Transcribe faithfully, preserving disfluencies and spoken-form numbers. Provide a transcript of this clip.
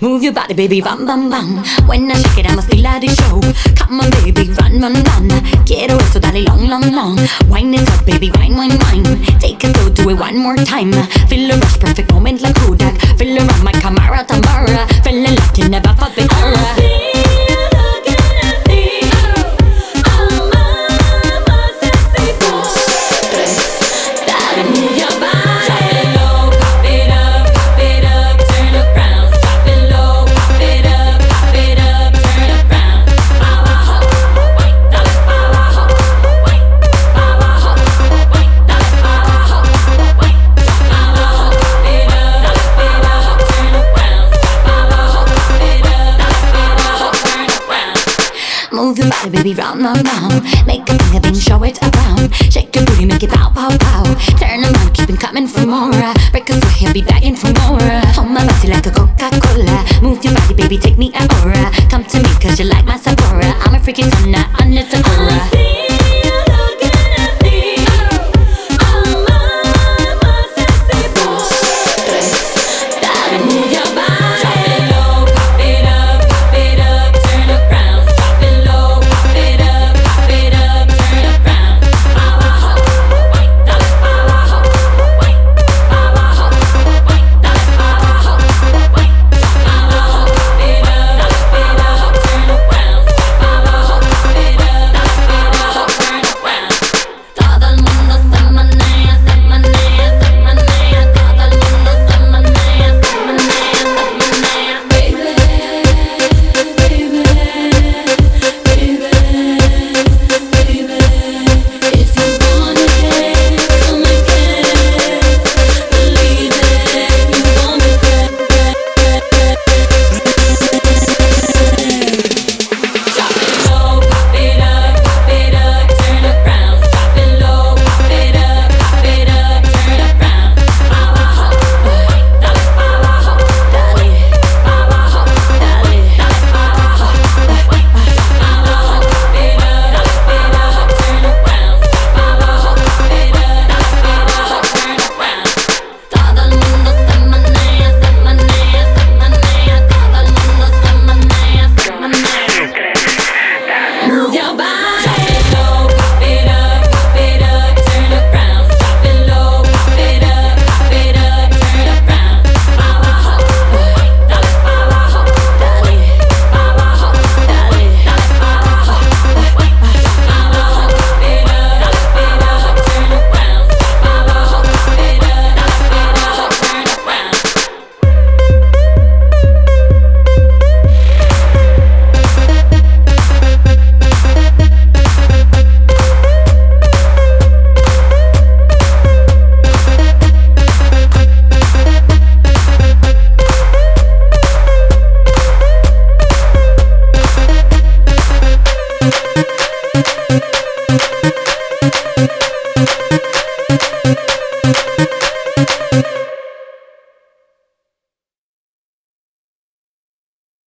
Move your body, baby, bam, bam, bam. When I shake it, I must feel like a show. Come on, baby, run, run, run. Quiero eso, dale long, long, long. Wine it up, baby, wine, wine, wine. Take it slow, do it one more time. Feel the rush, perfect moment like Kodak. Feel around my Camara, Tamara. Fell in love, can never fuck the aura. Move your body, baby, round, round, round. Make a thing, a thing, show it around. Shake your booty, make it pow, pow, pow. Turn around, keep it coming for more. Break a sweat, he'll be begging for more. Hold my body like a Coca-Cola. Move your body, baby, take me an aura. Come to me, cause you like my Sephora. I'm a freaking tongue, under the